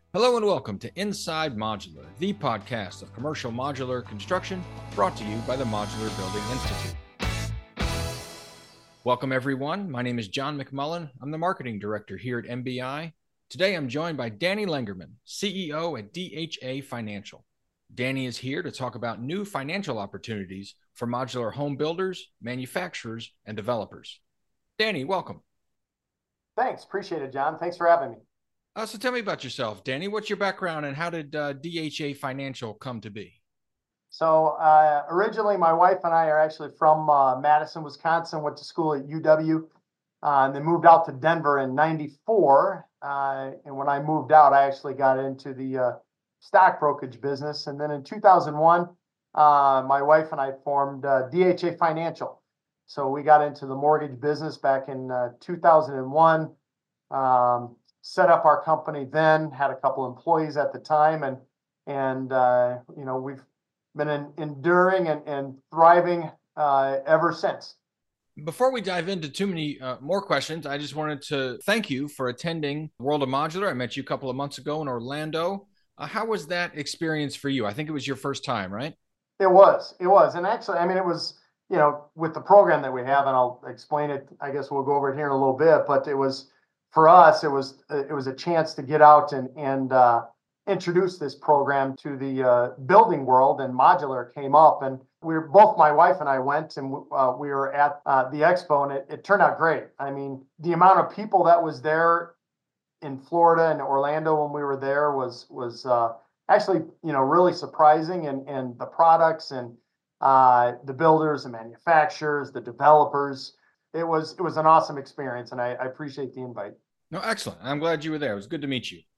Hello and welcome to Inside Modular, the podcast of commercial modular construction brought to you by the Modular Building Institute. Welcome, everyone. My name is John McMullen. I'm the marketing director here at MBI. Today, I'm joined by Danny Lengerman, CEO at DHA Financial. Danny is here to talk about new financial opportunities for modular home builders, manufacturers, and developers. Danny, welcome. Thanks. Appreciate it, John. Thanks for having me. So tell me about yourself, Danny. What's your background and how did DHA Financial come to be? So originally, my wife and I are actually from Madison, Wisconsin, went to school at UW, and then moved out to Denver in 94. And when I moved out, I actually got into the stock brokerage business. And then in 2001, my wife and I formed DHA Financial. So we got into the mortgage business back in 2001. Set up our company then, had a couple employees at the time, and we've been enduring and thriving ever since. Before we dive into too many more questions, I just wanted to thank you for attending World of Modular. I met you a couple of months ago in Orlando. How was that experience for you? I think it was your first time, right? It was. And actually, I mean, it was, with the program that we have, and I'll explain it. I guess we'll go over it here in a little bit, but it was, for us, it was a chance to get out and introduce this program to the building world, and modular came up, and both my wife and I went, and we were at the expo, and it turned out great. I mean, the amount of people that was there in Florida and Orlando when we were there was actually really surprising, and the products and the builders, the manufacturers, the developers. It was an awesome experience, and I appreciate the invite. No, excellent. I'm glad you were there. It was good to meet you.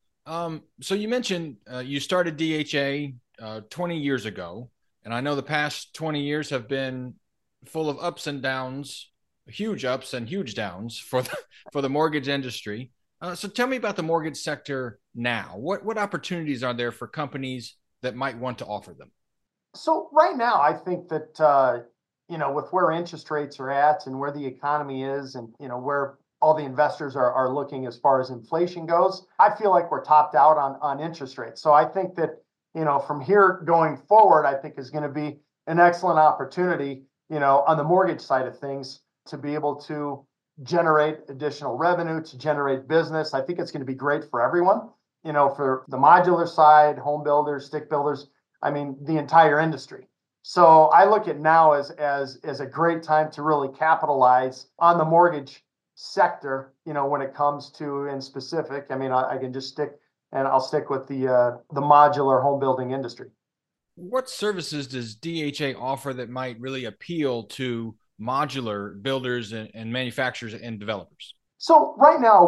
So you mentioned you started DHA 20 years ago, and I know the past 20 years have been full of ups and downs, huge ups and huge downs for the mortgage industry. So tell me about the mortgage sector now. What opportunities are there for companies that might want to offer them? So right now, I think that with where interest rates are at and where the economy is, and where all the investors are looking as far as inflation goes, I feel like we're topped out on interest rates. So I think that from here going forward, I think is going to be an excellent opportunity on the mortgage side of things to be able to generate additional revenue, to generate business. I think it's going to be great for everyone. For the modular side, home builders, stick builders. I mean, the entire industry. So I look at now as a great time to really capitalize on the mortgage sector, when it comes to, in specific, I mean, I can just I'll stick with the modular home building industry. What services does DHA offer that might really appeal to modular builders and manufacturers and developers? So right now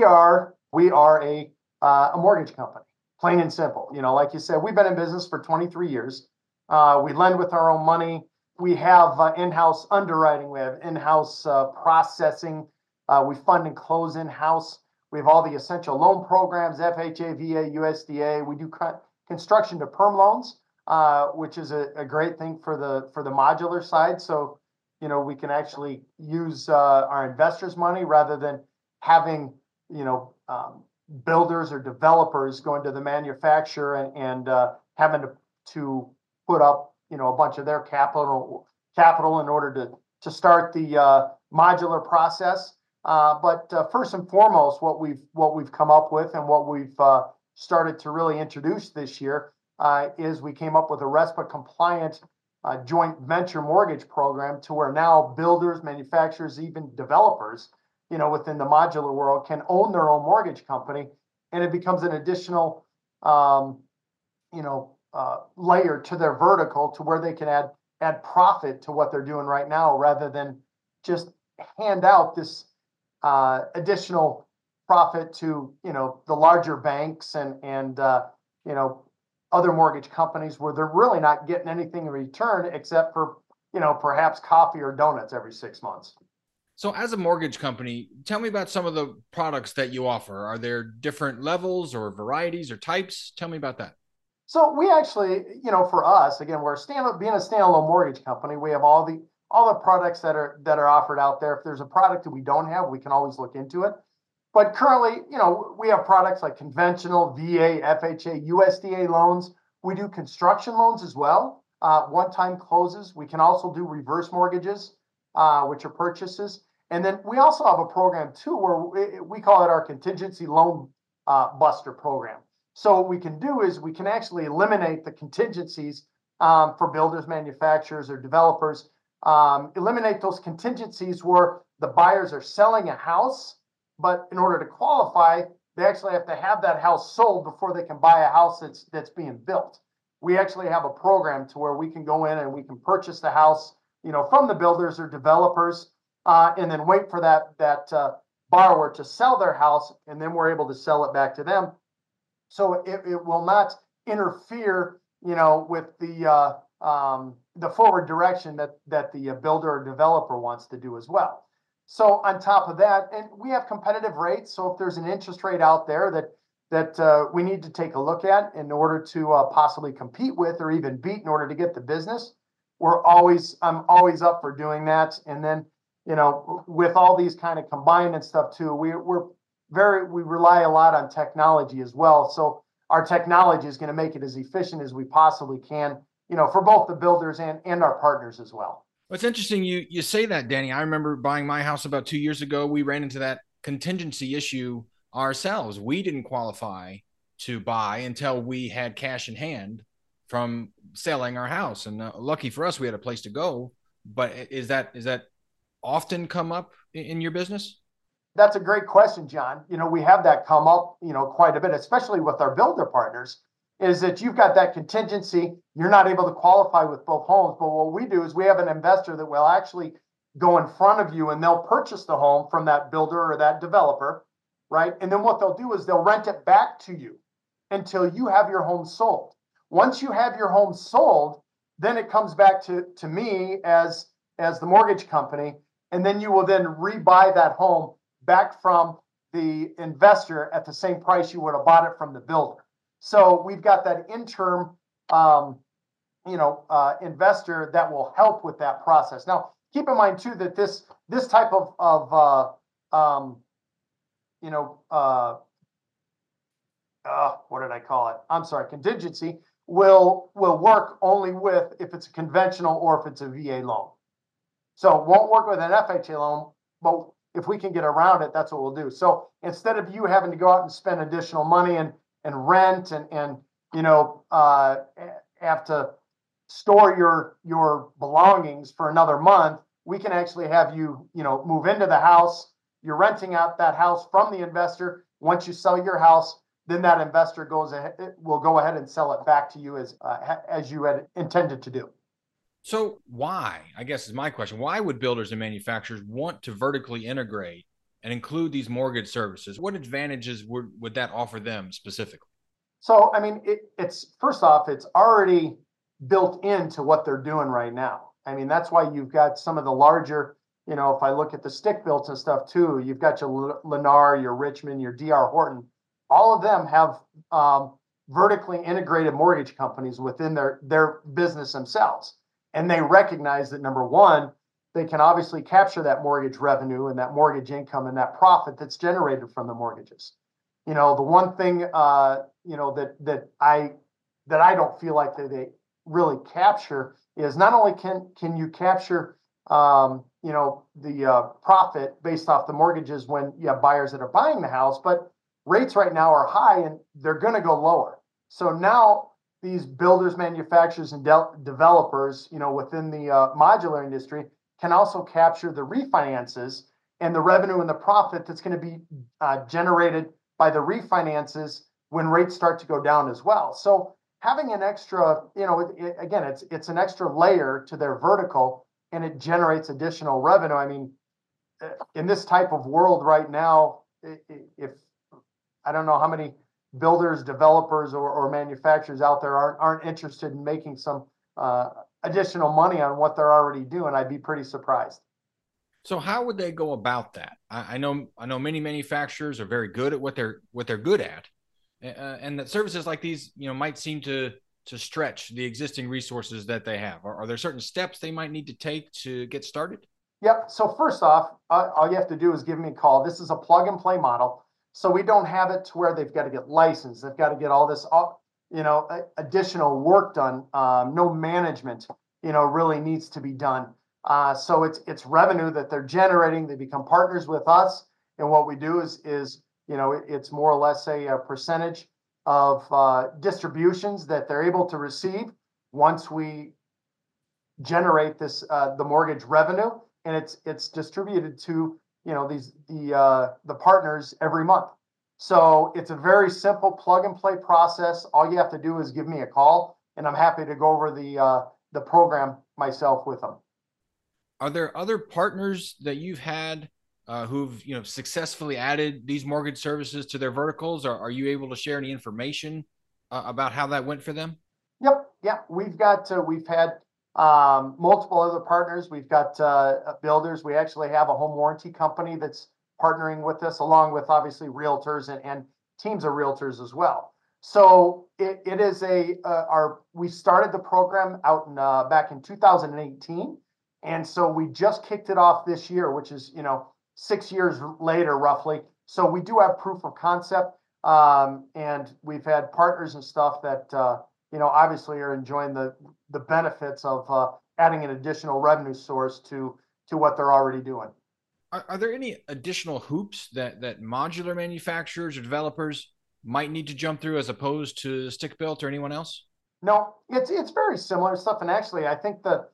we are a mortgage company, plain and simple. Like you said, we've been in business for 23 years. We lend with our own money. We have in-house underwriting. We have in-house processing. We fund and close in-house. We have all the essential loan programs, FHA, VA, USDA. We do construction to perm loans, which is a great thing for the modular side. So, we can actually use our investors' money rather than having, builders or developers going to the manufacturer and having to put up, a bunch of their capital in order to start the modular process. But first and foremost, what we've come up with and what we've started to really introduce this year is we came up with a RESPA compliant joint venture mortgage program, to where now builders, manufacturers, even developers, within the modular world can own their own mortgage company, and it becomes an additional, layer to their vertical, to where they can add profit to what they're doing right now, rather than just hand out this additional profit to the larger banks and other mortgage companies, where they're really not getting anything in return except for perhaps coffee or donuts every 6 months. So as a mortgage company, tell me about some of the products that you offer. Are there different levels or varieties or types? Tell me about that. So we actually, for us, again, being a standalone mortgage company. We have all the products that are offered out there. If there's a product that we don't have, we can always look into it. But currently, we have products like conventional VA, FHA, USDA loans. We do construction loans as well, one-time closes. We can also do reverse mortgages, which are purchases. And then we also have a program too where we call it our contingency loan buster program. So what we can do is we can actually eliminate the contingencies for builders, manufacturers, or developers. Eliminate those contingencies where the buyers are selling a house, but in order to qualify, they actually have to have that house sold before they can buy a house that's being built. We actually have a program to where we can go in and we can purchase the house, from the builders or developers, and then wait for that borrower to sell their house, and then we're able to sell it back to them. So it will not interfere, with the forward direction that the builder or developer wants to do as well. So on top of that, and we have competitive rates. So if there's an interest rate out there that we need to take a look at in order to possibly compete with or even beat in order to get the business, I'm always up for doing that. And then, with all these kind of combined and stuff too, we rely a lot on technology as well. So our technology is going to make it as efficient as we possibly can, for both the builders and our partners as well. Well, it's interesting you say that, Danny. I remember buying my house about 2 years ago. We ran into that contingency issue ourselves. We didn't qualify to buy until we had cash in hand from selling our house. And lucky for us, we had a place to go. But is that often come up in your business? That's a great question, John. We have that come up, quite a bit, especially with our builder partners, is that you've got that contingency. You're not able to qualify with both homes. But what we do is we have an investor that will actually go in front of you and they'll purchase the home from that builder or that developer, right? And then what they'll do is they'll rent it back to you until you have your home sold. Once you have your home sold, then it comes back to me as the mortgage company. And then you will then rebuy that home back from the investor at the same price you would have bought it from the builder. So we've got that interim, investor that will help with that process. Now, keep in mind too that this type of what did I call it? I'm sorry, contingency will work only if it's a conventional or if it's a VA loan. So it won't work with an FHA loan, but if we can get around it, that's what we'll do. So instead of you having to go out and spend additional money and rent and have to store your belongings for another month, we can actually have you, move into the house. You're renting out that house from the investor. Once you sell your house, then that investor will go ahead and sell it back to you as you had intended to do. So why, I guess is my question, why would builders and manufacturers want to vertically integrate and include these mortgage services? What advantages would that offer them specifically? So, I mean, it's first off, it's already built into what they're doing right now. I mean, that's why you've got some of the larger, if I look at the stick builds and stuff too, you've got your Lennar, your Richmond, your D.R. Horton. All of them have vertically integrated mortgage companies within their business themselves. And they recognize that, number one, they can obviously capture that mortgage revenue and that mortgage income and that profit that's generated from the mortgages. The one thing, that I don't feel like they really capture is not only can you capture, the profit based off the mortgages when you have buyers that are buying the house, but rates right now are high and they're going to go lower. So now these builders, manufacturers, and developers, within the modular industry can also capture the refinances and the revenue and the profit that's going to be generated by the refinances when rates start to go down as well. So having an extra, again, it's an extra layer to their vertical and it generates additional revenue. I mean, in this type of world right now, if I don't know how many builders, developers, or manufacturers out there aren't interested in making some additional money on what they're already doing, I'd be pretty surprised. So how would they go about that? I know many manufacturers are very good at what they're good at, and that services like these, might seem to stretch the existing resources that they have. Are there certain steps they might need to take to get started? Yep. So first off, all you have to do is give me a call. This is a plug and play model. So we don't have it to where they've got to get licensed. They've got to get all this, additional work done. No management, really needs to be done. So it's revenue that they're generating. They become partners with us, and what we do is it's more or less a percentage of distributions that they're able to receive once we generate this the mortgage revenue, and it's distributed to the partners every month. So it's a very simple plug and play process. All you have to do is give me a call, and I'm happy to go over the program myself with them. Are there other partners that you've had who've successfully added these mortgage services to their verticals? Or are you able to share any information about how that went for them? Yep, yeah, we've had multiple other partners. We've got builders. We actually have a home warranty company that's partnering with us, along with obviously realtors and teams of realtors as well. So it is we started the program out back in 2018, and so we just kicked it off this year, which is 6 years later roughly. So we do have proof of concept, and we've had partners and stuff that obviously are enjoying the benefits of adding an additional revenue source to what they're already doing. Are there any additional hoops that modular manufacturers or developers might need to jump through as opposed to stick built or anyone else? No, it's very similar stuff, and actually, I think that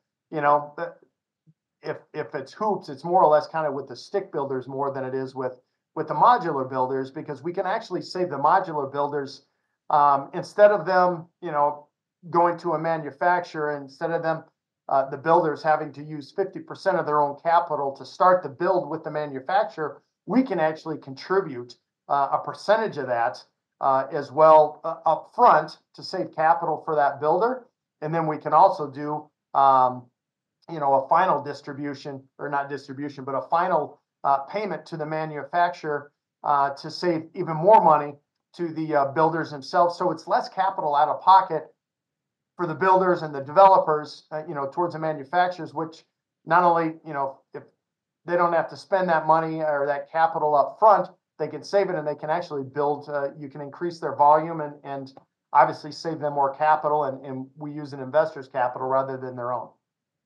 if it's hoops, it's more or less kind of with the stick builders more than it is with the modular builders, because we can actually save the modular builders instead of them, going to a manufacturer, instead of them, the builders having to use 50% of their own capital to start the build with the manufacturer. We can actually contribute a percentage of that as well up front to save capital for that builder. And then we can also do, a final distribution, or not distribution, but a final payment to the manufacturer to save even more money to the builders themselves. So it's less capital out of pocket for the builders and the developers, towards the manufacturers, which not only, if they don't have to spend that money or that capital up front, they can save it, and they can actually build, you can increase their volume and obviously save them more capital, and we use an investor's capital rather than their own.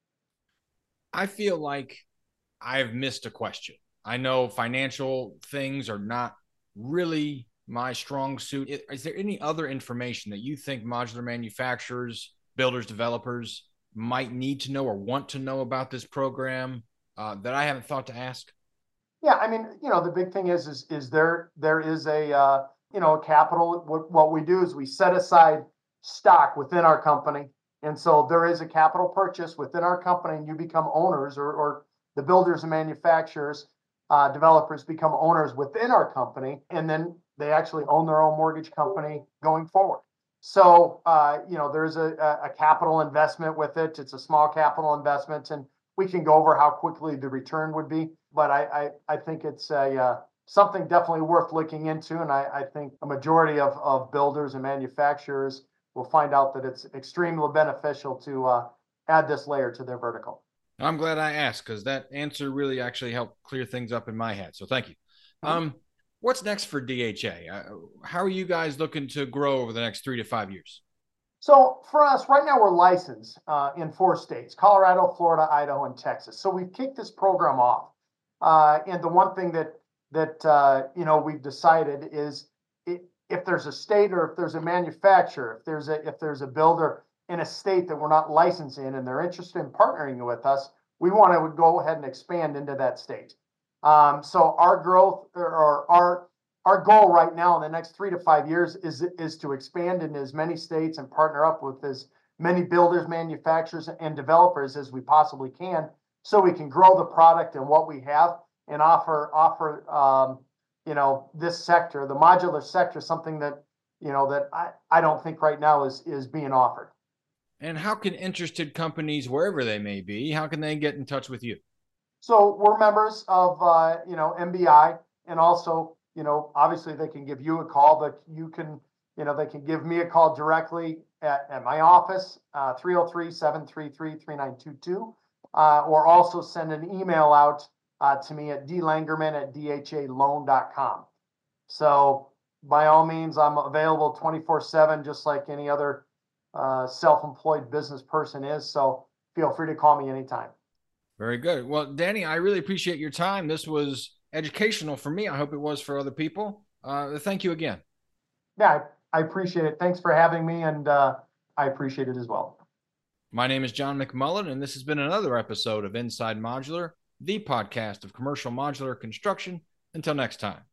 I feel like I've missed a question. I know financial things are not really my strong suit. Is there any other information that you think modular manufacturers, builders, developers might need to know or want to know about this program that I haven't thought to ask? Yeah, I mean, the big thing is there is a capital. What we do is we set aside stock within our company, and so there is a capital purchase within our company, and you become owners, or the builders and manufacturers, developers become owners within our company, and then they actually own their own mortgage company going forward. So, there's a capital investment with it. It's a small capital investment, and we can go over how quickly the return would be. But I think it's something definitely worth looking into, and I think a majority of builders and manufacturers will find out that it's extremely beneficial to add this layer to their vertical. I'm glad I asked, because that answer really actually helped clear things up in my head. So thank you. What's next for DHA? How are you guys looking to grow over the next 3 to 5 years? So for us, right now we're licensed in 4 states: Colorado, Florida, Idaho, and Texas. So we've kicked this program off. And the one thing that we've decided is, if there's a state, or if there's a manufacturer, if there's a builder in a state that we're not licensed in and they're interested in partnering with us, we want to go ahead and expand into that state. So our growth, or our goal right now in the next 3 to 5 years is to expand into as many states and partner up with as many builders, manufacturers, and developers as we possibly can, so we can grow the product and what we have, and offer this sector, the modular sector, something that I don't think right now is being offered. And how can interested companies, wherever they may be, how can they get in touch with you? So we're members of MBI, and also obviously they can give you a call, but they can give me a call directly at my office, 303-733-3922, or also send an email out to me at dlangerman@dhaloan.com. So by all means, I'm available 24/7, just like any other self-employed business person is. So feel free to call me anytime. Very good. Well, Danny, I really appreciate your time. This was educational for me. I hope it was for other people. Thank you again. Yeah, I appreciate it. Thanks for having me, and I appreciate it as well. My name is John McMullen, and this has been another episode of Inside Modular, the podcast of commercial modular construction. Until next time.